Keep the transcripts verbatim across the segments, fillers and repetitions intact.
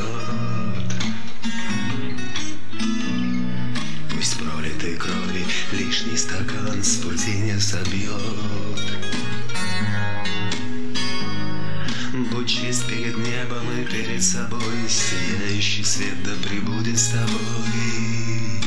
Пусть пролитой крови лишний стакан с пути не собьет. Будь чист перед небом и перед собой, сияющий свет да пребудет с тобой.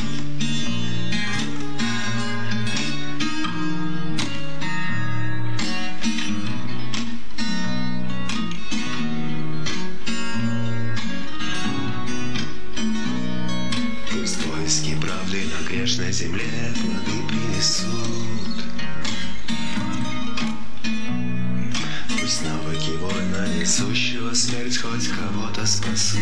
Поиски правды на грешной земле плоды принесут. Пусть навыки воина, несущего смерть, хоть кого-то спасут.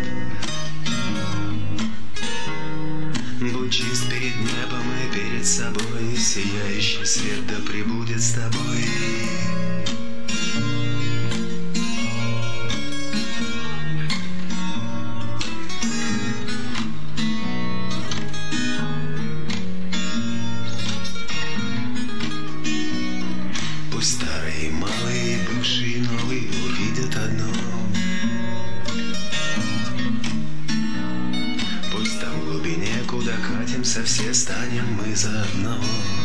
Будь чист перед небом и перед собой, сияющий свет да пребудет с тобой. Пусть старые, малые, бывшие, новые увидят одно. Пусть там в глубине, куда катимся, все станем мы заодно.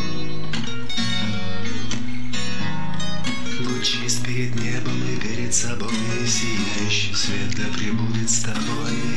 Будь чист перед небом и перед собой, сияющий свет да пребудет с тобой.